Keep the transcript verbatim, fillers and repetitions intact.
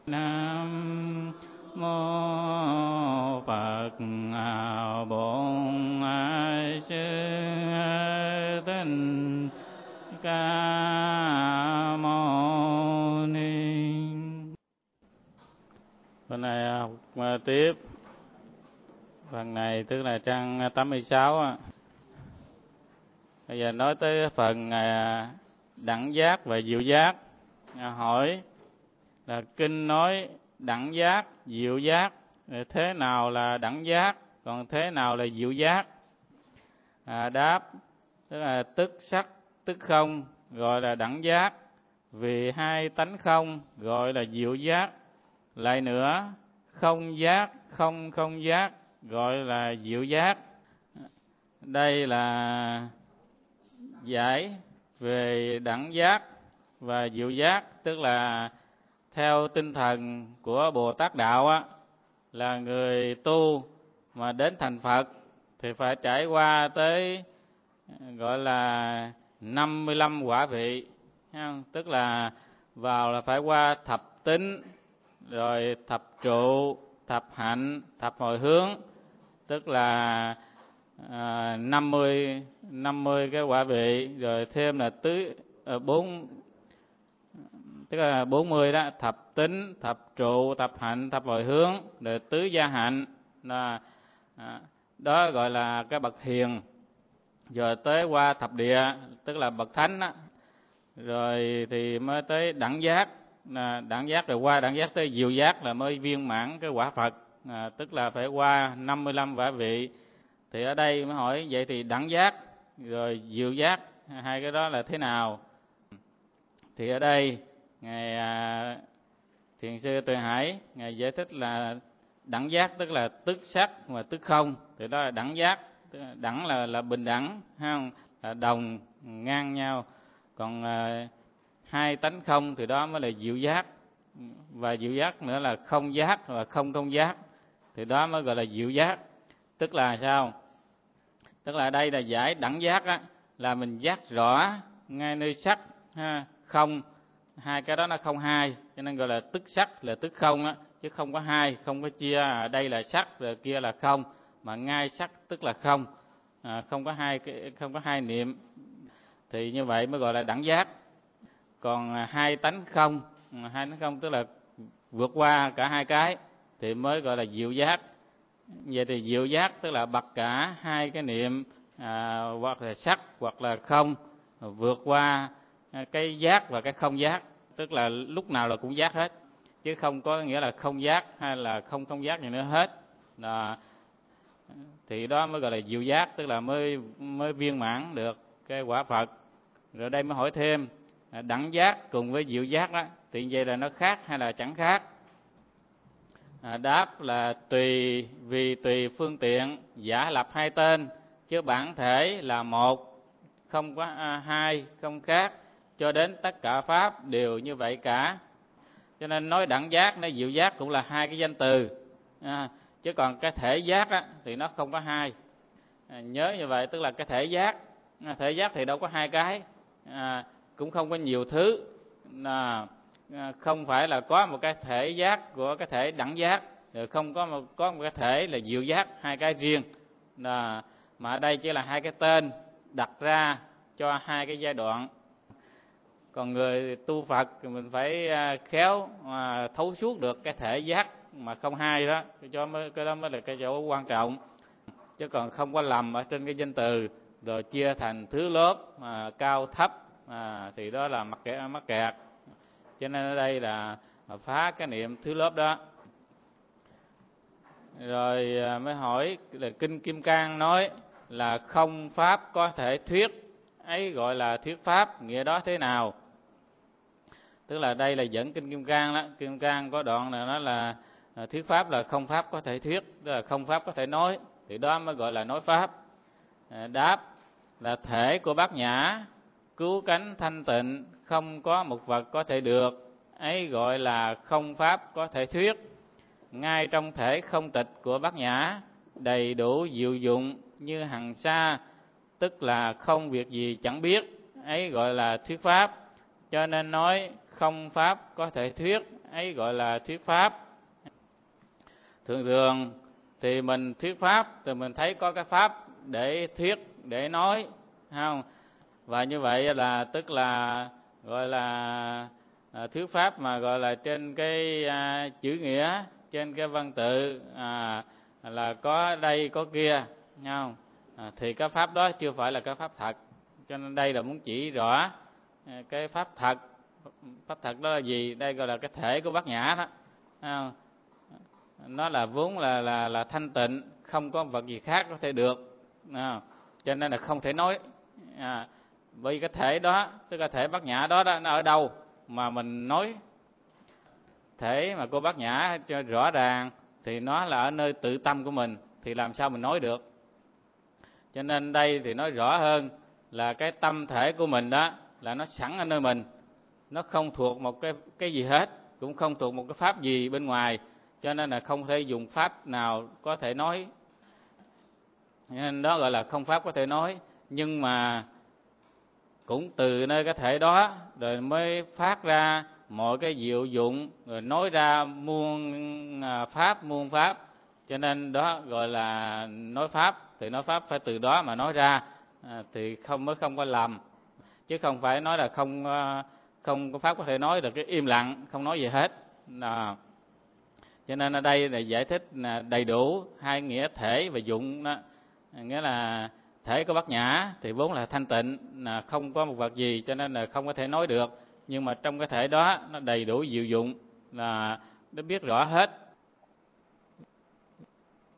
Nam mô Phật Bổn Sư Thích Ca Mâu Ni. Bên này học tiếp phần này, tức là trang tám mươi sáu. Bây giờ nói tới phần đẳng giác và diệu giác. Hỏi là kinh nói đẳng giác, diệu giác, thế nào là đẳng giác, còn thế nào là diệu giác? À, đáp, tức là tức sắc tức không gọi là đẳng giác, vì hai tánh không gọi là diệu giác. Lại nữa, không giác không không giác gọi là diệu giác. Đây là giải về đẳng giác và diệu giác, tức là theo tinh thần của Bồ Tát Đạo á, là người tu mà đến thành Phật thì phải trải qua tới gọi là năm mươi lăm quả vị, tức là vào là phải qua thập tính, rồi thập trụ, thập hạnh, thập hồi hướng, tức là à, năm mươi năm mươi cái quả vị, rồi thêm là tứ bốn tức là bốn mươi đó, thập tính, thập trụ, thập hạnh, thập hồi hướng, rồi tứ gia hạnh, là à, đó gọi là cái bậc hiền. Rồi tới qua thập địa, tức là bậc thánh đó. Rồi thì mới tới đẳng giác, à, đẳng giác rồi qua đẳng giác tới diệu giác là mới viên mãn cái quả Phật, à, tức là phải qua năm mươi lăm quả vị. Thì ở đây mới hỏi vậy thì đẳng giác rồi diệu giác, hai cái đó là thế nào? Thì ở đây ngài à, thiền sư Tuệ Hải ngài giải thích là đẳng giác tức là tức sắc và tức không, thì đó là đẳng giác. Đẳng là là bình đẳng, không là đồng ngang nhau. Còn à, hai tánh không thì đó mới là diệu giác, và diệu giác nữa là không giác và không không giác, thì đó mới gọi là diệu giác. Tức là sao? Tức là đây là giải đẳng giác á, là mình giác rõ ngay nơi sắc ha, không, hai cái đó nó không hai, cho nên gọi là tức sắc là tức không á, chứ không có hai, không có chia ở đây là sắc rồi kia là không, mà ngay sắc tức là không, à, không có hai không có hai niệm, thì như vậy mới gọi là đẳng giác. Còn à, hai tánh không, hai tánh không tức là vượt qua cả hai cái thì mới gọi là diệu giác. Vậy thì diệu giác tức là bật cả hai cái niệm, à, hoặc là sắc hoặc là không, vượt qua cái giác và cái không giác, tức là lúc nào là cũng giác hết, chứ không có nghĩa là không giác hay là không không giác gì nữa hết. À, thì đó mới gọi là diệu giác, tức là mới mới viên mãn được cái quả Phật. Rồi đây mới hỏi thêm, đẳng giác cùng với diệu giác đó thì vậy là nó khác hay là chẳng khác? À, đáp là tùy, vì tùy phương tiện giả lập hai tên, chứ bản thể là một, không có à, hai, không khác, cho đến tất cả pháp đều như vậy cả. Cho nên nói đẳng giác, nói diệu giác cũng là hai cái danh từ, à, chứ còn cái thể giác á, thì nó không có hai. À, nhớ như vậy, tức là cái thể giác, à, thể giác thì đâu có hai cái, à, cũng không có nhiều thứ, à, không phải là có một cái thể giác của cái thể đẳng giác, rồi không có một, có một cái thể là diệu giác, hai cái riêng, à, mà ở đây chỉ là hai cái tên đặt ra cho hai cái giai đoạn. Còn người tu Phật thì mình phải khéo à, thấu suốt được cái thể giác mà không hai đó, cho mới, cái đó mới là cái chỗ quan trọng, chứ còn không có lầm ở trên cái danh từ rồi chia thành thứ lớp à, cao thấp, à, thì đó là mắc kẹt, mắc kẹt. Cho nên ở đây là phá cái niệm thứ lớp đó. Rồi mới hỏi là kinh Kim Cang nói là không pháp có thể thuyết, ấy gọi là thuyết pháp, nghĩa đó thế nào? Tức là đây là dẫn kinh Kim Cang đó. Kim Cang có đoạn là nó là thuyết pháp là không pháp có thể thuyết, tức là không pháp có thể nói, thì đó mới gọi là nói pháp. Đáp là thể của Bát Nhã cứu cánh thanh tịnh, không có một vật có thể được, ấy gọi là không pháp có thể thuyết. Ngay trong thể không tịch của Bát Nhã đầy đủ diệu dụng như hằng sa, tức là không việc gì chẳng biết, ấy gọi là thuyết pháp. Cho nên nói không pháp có thể thuyết, ấy gọi là thuyết pháp. Thường thường thì mình thuyết pháp thì mình thấy có cái pháp để thuyết, để nói, không? Và như vậy là tức là gọi là à, thuyết pháp mà gọi là trên cái à, chữ nghĩa, trên cái văn tự à, là có đây có kia, không? À, thì cái pháp đó chưa phải là cái pháp thật. Cho nên đây là muốn chỉ rõ à, cái pháp thật. Pháp thật đó là gì? Đây gọi là cái thể của Bát Nhã đó, không? Nó là vốn là là là thanh tịnh, không có vật gì khác có thể được, à, cho nên là không thể nói. À, vì cái thể đó, tức là thể Bát Nhã đó, đó nó ở đâu mà mình nói? Thể mà cô Bát Nhã cho rõ ràng thì nó là ở nơi tự tâm của mình, thì làm sao mình nói được? Cho nên đây thì nói rõ hơn là cái tâm thể của mình đó là nó sẵn ở nơi mình, nó không thuộc một cái cái gì hết, cũng không thuộc một cái pháp gì bên ngoài, cho nên là không thể dùng pháp nào có thể nói. Nên đó gọi là không pháp có thể nói. Nhưng mà cũng từ nơi cái thể đó rồi mới phát ra mọi cái diệu dụng, rồi nói ra muôn pháp muôn pháp. Cho nên đó gọi là nói pháp. Thì nói pháp phải từ đó mà nói ra, à, thì không mới không có lầm, chứ không phải nói là không không có pháp có thể nói được, cái im lặng không nói gì hết. À, cho nên ở đây là giải thích là đầy đủ hai nghĩa thể và dụng đó. Nghĩa là thể của Bát Nhã thì vốn là thanh tịnh, là không có một vật gì, cho nên là không có thể nói được. Nhưng mà trong cái thể đó nó đầy đủ diệu dụng, là nó biết rõ hết